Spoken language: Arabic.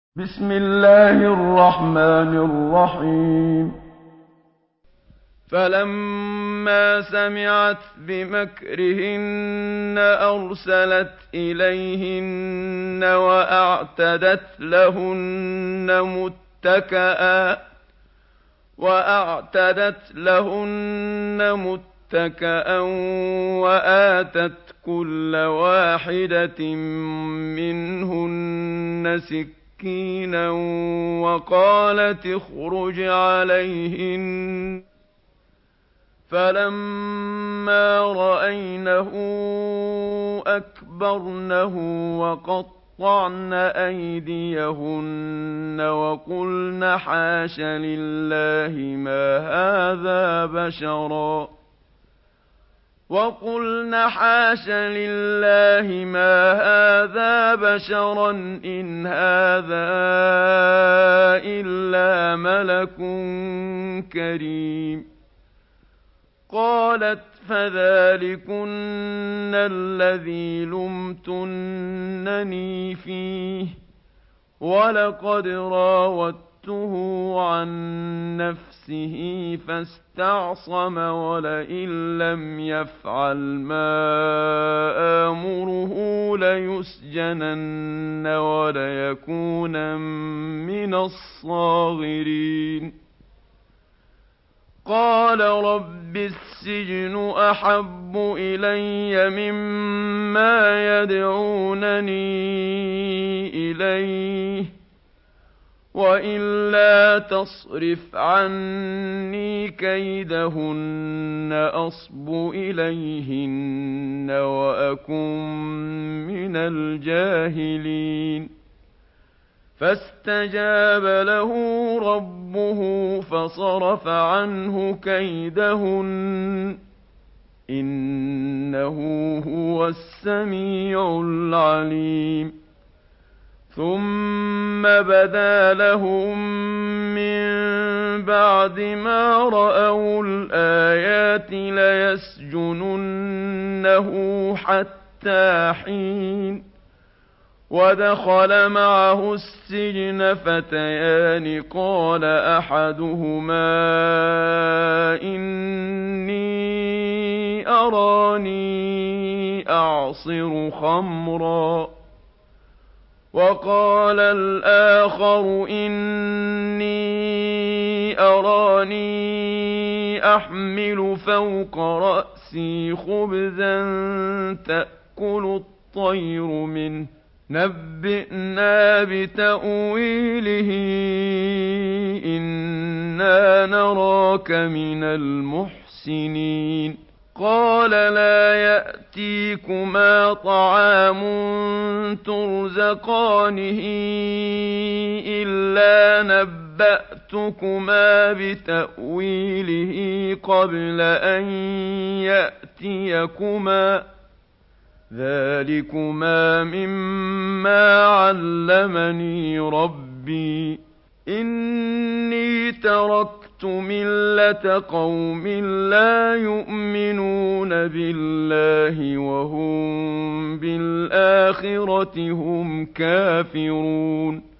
بسم الله الرحمن الرحيم. فلما سمعت بمكرهن أرسلت إليهن وأعتدت لهن متكأ وآتت كل واحدة منهن سكينا وقالت اخرج عليهن. فلما رأينه أكبرنه وقطعن أيديهن وقلن حاش لله ما هذا بشرا إن هذا إلا ملك كريم. قالت فذلكن الذي لمتنني فيه ولقد راودته عن نفسه فاستعصم ولئن لم يفعل ما آمره ليسجنن وليكونا من الصاغرين. قال رب السجن أحب إلي مما يدعونني إليه وإلا تصرف عني كيدهن أصب إليهن وأكن من الجاهلين. فاستجاب له ربه فصرف عنه كيدهن إنه هو السميع العليم. ثم بدا لهم من بعد ما رأوا الآيات ليسجننه حتى حين. ودخل معه السجن فتيان قال أحدهما إني أراني أعصر خمرا وقال الآخر إني أراني أحمل فوق رأسي خبزا تأكل الطير منه نبئنا بتأويله إنا نراك من المحسنين. قال لا يأتيكما طعام ترزقانه إلا نبأتكما بتأويله قبل أن يأتيكما ذلكما مما علمني ربي إني تركت ملة قوم لا يؤمنون بالله وهم بالآخرة هم كافرون.